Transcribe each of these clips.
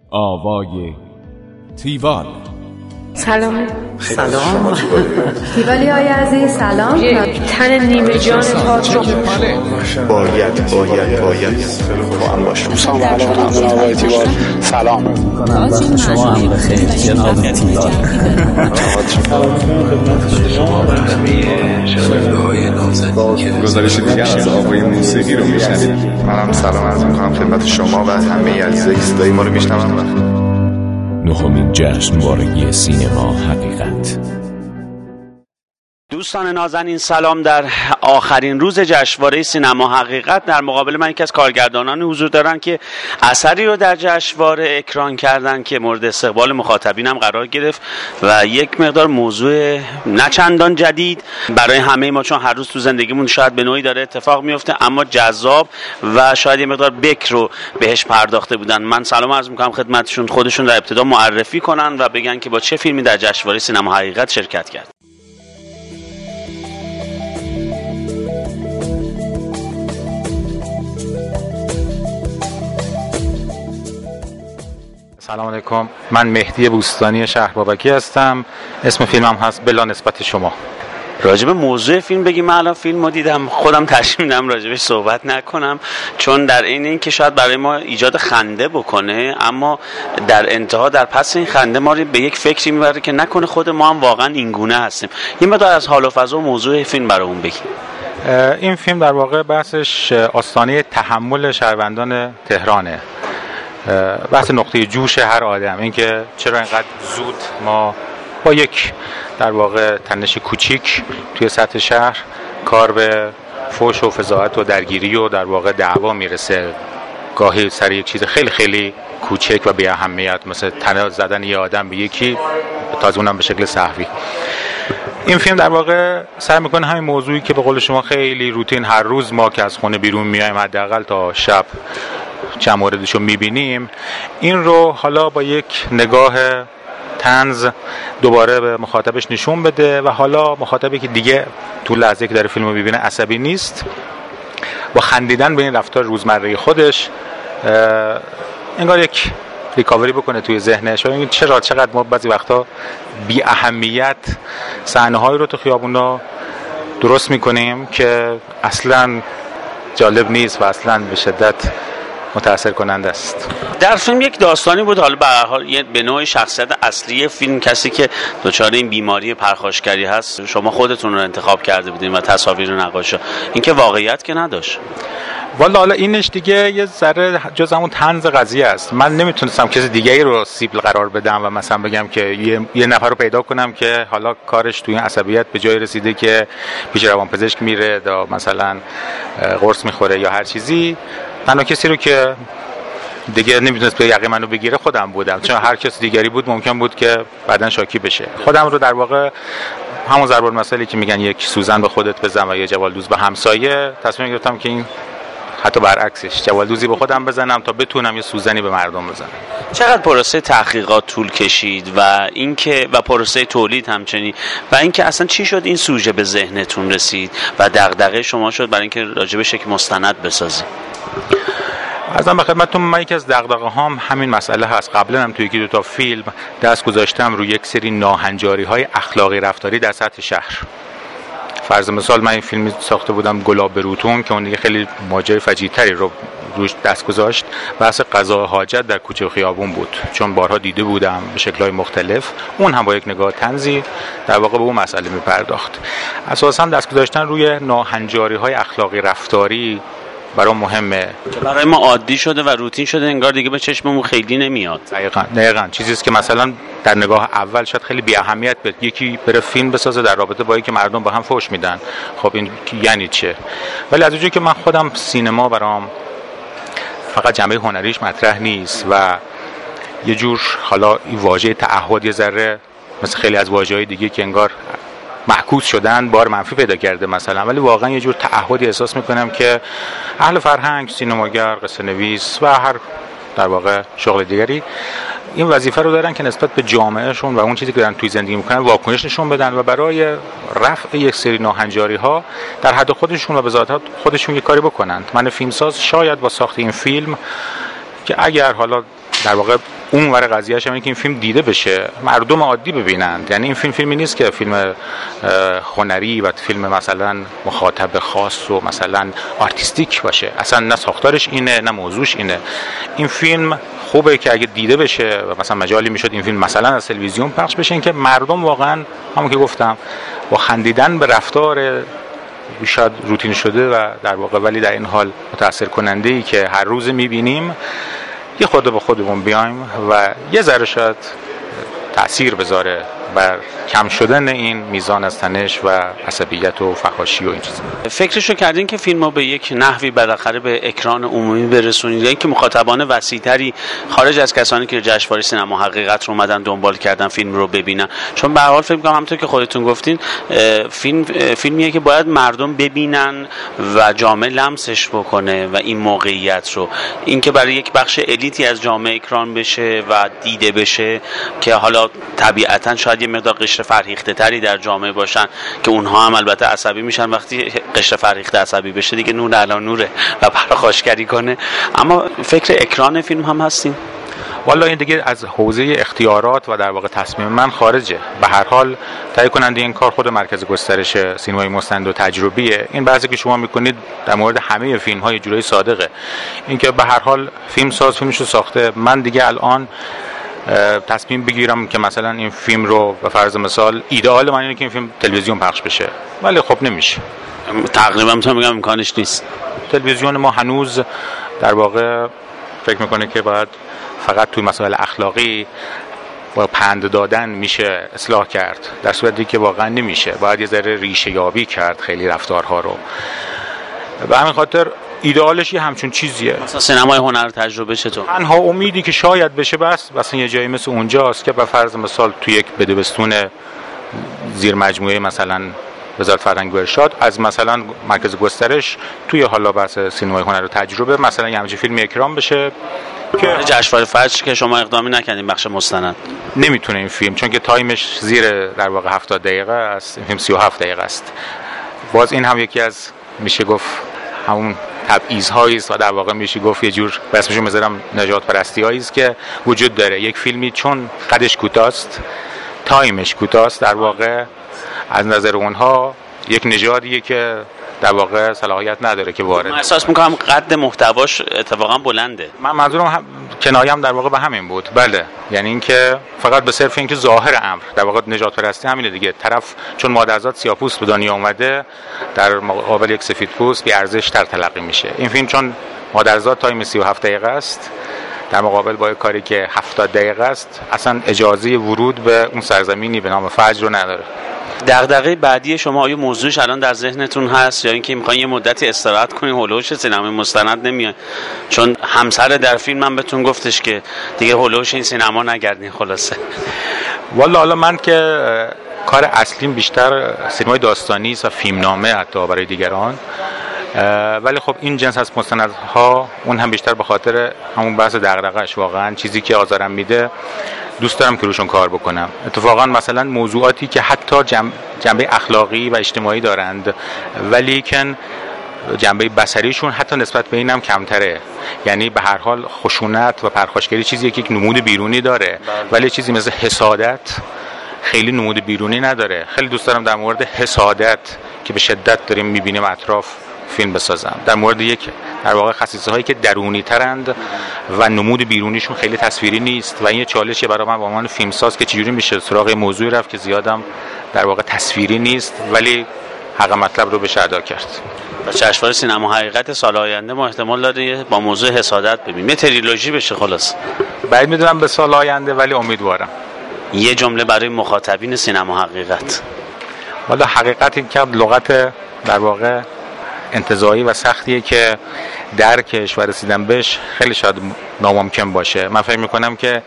آوای تیوال. سلام. تیوالی های عزیز سلام. یک تن نیمه جان تئاتر باید با هم باشیم. سلام. شما هم بخیر جناب تیوال. گزارش دیگر از آوای موسیقی رو میشنوید. منم سلام عرض میکنم خدمت شما و همه عزیزایی که صدای ما رو میشنون. نخمین جشنواره سینما حقیقت. دوستان نازنین سلام. در آخرین روز جشنواره سینما حقیقت در مقابل من یکی از کارگردانان حضور دارن که اثری رو در جشنواره اکران کردن که مورد استقبال مخاطبین هم قرار گرفت و یک مقدار موضوع نه چندان جدید برای همه ما، چون هر روز تو زندگیمون شاید به نوعی داره اتفاق میفته اما جذاب و شاید یه مقدار بکر رو بهش پرداخته بودن. من سلام عرض میکنم خدمتشون، خودشون در ابتدا معرفی کنن و بگن که با چه فیلمی در جشنواره سینما حقیقت شرکت کرد. سلام علیکم، من مهدی بوستانی شهر بابکی هستم. اسم فیلمم هست بلا نسبت شما. راجب موضوع فیلم بگیم. من الان فیلم رو دیدم، خودم تصمیم میدم راجبش صحبت نکنم چون در این که شاید برای ما ایجاد خنده بکنه اما در انتها در پس این خنده ما رو به یک فکری میبره که نکنه خود ما هم واقعا این گونه هستیم. یه مقدار از حال و فضا و موضوع فیلم برامون بگیم. این فیلم در واقع بحثش آستانه تحمل شهروندان تهرانه. بحث نقطه جوش هر آدم، اینکه چرا اینقدر زود ما با یک در واقع تنش کوچیک توی سطح شهر کار به فحش و فضاحت و درگیری و در واقع دعوا میرسه، گاهی سر یک چیز خیلی خیلی کوچک و بی اهمیت مثل تنه زدن یه آدم به یکی، تازه اونم به شکل سهوی. این فیلم در واقع سعی میکنه همین موضوعی که به قول شما خیلی روتین هر روز ما که از خونه بیرون میایم حداقل تا شب چند موردشو میبینیم، این رو حالا با یک نگاه طنز دوباره به مخاطبش نشون بده و حالا مخاطبی که دیگه تو لحظه که داره فیلمو میبینه عصبی نیست، با خندیدن به این رفتار روزمره خودش انگار یک ریکاوری بکنه توی ذهنش و ببینید چقدر ما بعضی وقتا بی اهمیت صحنه‌هایی رو تو خیابونا درست میکنیم که اصلاً جالب نیست و اصلاً به شدت متأثر کننده است. در فیلم یک داستانی بود، حالا به هر حال به نوع شخصیت اصلی فیلم کسی که دچار این بیماری پرخاشگری هست شما خودتون رو انتخاب کرده بودین و تصاویر و نقاشا، این که واقعیت که نداشت. والا حالا اینش دیگه یه ذره جز همون طنز قضیه است. من نمیتونستم کسی دیگه‌ای رو سیبل قرار بدم و مثلا بگم که یه نفر رو پیدا کنم که حالا کارش توی این عصبیت به جای رسیده که پیش روانپزشک میره یا مثلا قرص میخوره یا هر چیزی. تنها کسی رو که دیگه نمیتونست به یقه منو بگیره خودم بودم، چون هر کس دیگری بود ممکن بود که بعدن شاکی بشه. خودم رو در واقع همون ضرب المثلی که میگن یک سوزن به خودت بزن و یه جوالدوز به همسایه، تصمیم گرفتم که این حتی برعکسش جوالدوزی به خودم بزنم تا بتونم یه سوزنی به مردم بزنم. چقدر پروسه تحقیقات طول کشید و اینکه و پروسه تولید همچنین و اینکه اصلا چی شد این سوژه به ذهنتون رسید و دغدغه شما شد برای اینکه راجبش یک مستند بسازید؟ ازم به خدمتتون، من یکی از دغدغه‌هام همین مسئله هست. قبلا هم توی یکی دو تا فیلم دست گذاشتم روی یک سری ناهنجاری‌های اخلاقی رفتاری در سطح شهر. فرض مثال من این فیلمی ساخته بودم گلاب به روتون که اون دیگه خیلی ماجرای فجیع‌تری رو روش دست گذاشت. بحث قضا حاجت در کوچه و خیابون بود، چون بارها دیده بودم به شکل‌های مختلف. اون هم با یک نگاه طنزی در واقع به اون مسئله می‌پرداخت. اساساً دست گذاشتن روی ناهنجاری‌های اخلاقی رفتاری برام مهمه. برای ما عادی شده و روتین شده، انگار دیگه به چشممون خیلی نمیاد. دقیقاً چیزی است که مثلا در نگاه اول شاید خیلی بی اهمیت بود، یکی بره فیلم بسازه در رابطه با اینکه مردم با هم فحش میدن. خب این یعنی چه؟ ولی از اونجایی که من خودم سینما برام فقط جنبه هنریش مطرح نیست و یه جور حالا این واژه تعهد یه ذره مثل خیلی از واژه‌های دیگه که انگار معکوس شدن بار منفی پیدا کرده مثلا، ولی واقعا یه جور تعهدی احساس میکنم که اهل فرهنگ، سینماگر، قصه نویس و هر در واقع شغل دیگری این وظیفه رو دارن که نسبت به جامعهشون و اون چیزی که دارن توی زندگی میکنن واکنش نشون بدن و برای رفع یک سری ناهنجاری ها در حد خودشون و به ذات خودشون یه کاری بکنن. من فیلمساز شاید با ساخت این فیلم که اگر حالا در واقع اون ور قضیه‌اش اینه که این فیلم دیده بشه، مردم عادی ببینند. یعنی این فیلمی نیست که فیلم هنری و فیلم مثلا مخاطب خاص و مثلا آرتیستیک باشه، اصلا نه ساختارش اینه نه موضوعش اینه. این فیلم خوبه که اگه دیده بشه و مثلا مجالی میشد این فیلم مثلا از تلویزیون پخش بشه، این که مردم واقعا همون که گفتم با خندیدن به رفتار شاید روتین شده و در واقع ولی در این حال متاثر کننده ای که هر روز میبینیم یه خود به خودمون بیایم و یه ذره شاید تأثیر بذاره بر کم شدن این میزان از تنش و عصبیت و فحاشی و این چیزا. فکرشو کردین که فیلمو به یک نحوی بالاخره به اکران عمومی برسونید، یعنی که مخاطبان وسیع‌تری خارج از کسانی که جشنواره سینما حقیقت رو اومدن دنبال کردن فیلم رو ببینن؟ چون به هر حال فکر می‌کنم همونطور که خودتون گفتین فیلمیه که باید مردم ببینن و جامعه لمسش بکنه و این موقعیت رو، اینکه برای یک بخش الیتی از جامعه اکران بشه و دیده بشه که حالا طبیعتاً شاید یه مقدار قشر فرهیخته تری در جامعه باشن که اونها هم البته عصبی میشن وقتی قشر فرهیخته عصبی بشه دیگه نور علی نوره و پرخاشگری کنه. اما فکر اکران فیلم هم هستین؟ والا این دیگه از حوزه اختیارات و در واقع تصمیم من خارجه. به هر حال تهیه کننده این کار خود مرکز گسترش سینمای مستند و تجربیه. این بحثی که شما میکنید در مورد همه فیلم‌های جورایی صادقه، اینکه به هر حال فیلم ساز فیلمشو ساخته. من دیگه الان تصمیم بگیرم که مثلا این فیلم رو به فرض مثال ایدئال من اینه که این فیلم تلویزیون پخش بشه، ولی خب نمیشه. تقریبا میتونم بگم امکانش نیست. تلویزیون ما هنوز در واقع فکر میکنه که باید فقط توی مسائل اخلاقی با پند دادن میشه اصلاح کرد، در صورتی که واقعا نمیشه. باید یه ذره ریشه یابی کرد خیلی رفتارها رو. و همین خاطر ایدئالش یه همچون چیزیه. مثلا سینمای هنر تجربه چطور؟ تنها امیدی که شاید بشه بس یه جایی مثل اونجاست که به فرض مثال توی یک بدبستون زیر مجموعه مثلا وزارت فرهنگ و ارشاد از مثلا مرکز گسترش توی حالا بحث سینمای هنر و تجربه مثلا یه همچین فیلمی اکرام بشه که جشنواره فجر که شما اقدامی نکردین بخش مستند. نمیتونه این فیلم، چون که تایمش زیر در واقع 70 دقیقه است، این فیلم 37 دقیقه است. باز این هم یکی از میشه گفت همون تبعیض‌هایی است و در واقع میشه گفت یه جور اسمشو میذارم نجات پرستی‌هایی است که وجود داره. یک فیلمی چون قدش کوتاست، تایمش کوتاست، در واقع از نظر اونها یک نژادیه که در واقع صلاحیت نداره که وارد. من احساس میکنم قد محتواش اتفاقا بلنده. من منظورم کنایه‌ام در واقع به همین بود. بله، یعنی اینکه فقط به صرف اینکه ظاهر امر در واقع نجات پرستی همینه دیگه. طرف چون مادرزاد سیاه‌پوست به دنیا اومده در مقابل یک سفیدپوست بی ارزش تر تلقی میشه. این فیلم چون مادرزاد تایم 37 دقیقه است در مقابل با کاری که 70 دقیقه است، اصلا اجازه ورود به اون سرزمینی به نام فجر رو نداره. دغدغه بعدی شما آیا موضوعش الان در ذهنتون هست یا اینکه میخواین یه مدتی استراحت کنین هولوش سینما مستند نمیاد؟ چون همسر در فیلم من بهتون گفتش که دیگه هولوش این سینما نگردین. خلاصه والا حالا من که کار اصلیم بیشتر سینمای داستانی است و فیلمنامه حتی برای دیگران، ولی خب این جنس از مستندها اون هم بیشتر به خاطر همون بحث دغدغه‌اش، واقعا چیزی که آزارم میده دوست دارم که روشون کار بکنم. اتفاقا مثلا موضوعاتی که حتی جنبه اخلاقی و اجتماعی دارند ولی که جنبه بصریشون حتی نسبت به اینم کمتره، یعنی به هر حال خشونت و پرخاشگری چیزی که یک نمود بیرونی داره ولی چیزی مثل حسادت خیلی نمود بیرونی نداره. خیلی دوست دارم در مورد حسادت که به شدت داریم میبینیم اطراف فیلم بسازم، در مورد یک در واقع خصیصه هایی که درونی ترند و نمود بیرونیشون خیلی تصویری نیست و این یه چالشیه برای من به عنوان فیلمساز که چجوری میشه سراغ موضوعی رفت که زیادم در واقع تصویری نیست ولی حق مطلب رو بشه ادا کرد. و جشنواره سینما حقیقت سال آینده ما احتمال داره با موضوع حسادت ببینیم، یه تریلوژی بشه. خلاص بعید میدونم به سال آینده ولی امیدوارم. یه جمله برای مخاطبین سینما حقیقت. والا حقیقت این که لغت در واقع انتزاعی و سختیه که درکش و رسیدن بهش خیلی شاید ناممکن باشه. من فکر میکنم که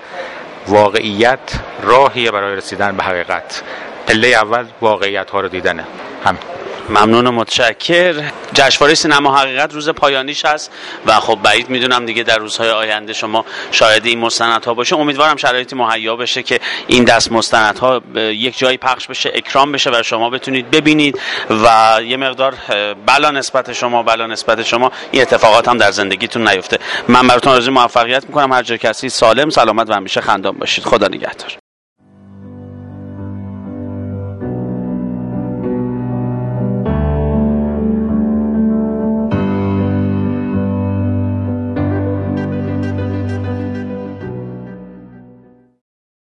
واقعیت راهیه برای رسیدن به حقیقت. پله اول واقعیت ها رو دیدنه. همین. ممنون و متشکر. جشنواره سینما حقیقت روز پایانیش هست و خب بعید میدونم دیگه در روزهای آینده شما شاهد این مستندها باشه. امیدوارم شرایطی مهیا بشه که این دست مستندها یک جایی پخش بشه، اکرام بشه و شما بتونید ببینید و یه مقدار بلا نسبت شما این اتفاقات هم در زندگیتون نیفته. من براتون آرزوی موفقیت میکنم، هر جای که هستید سالم سلامت و همیشه خندان باشید. خدا نگهدار.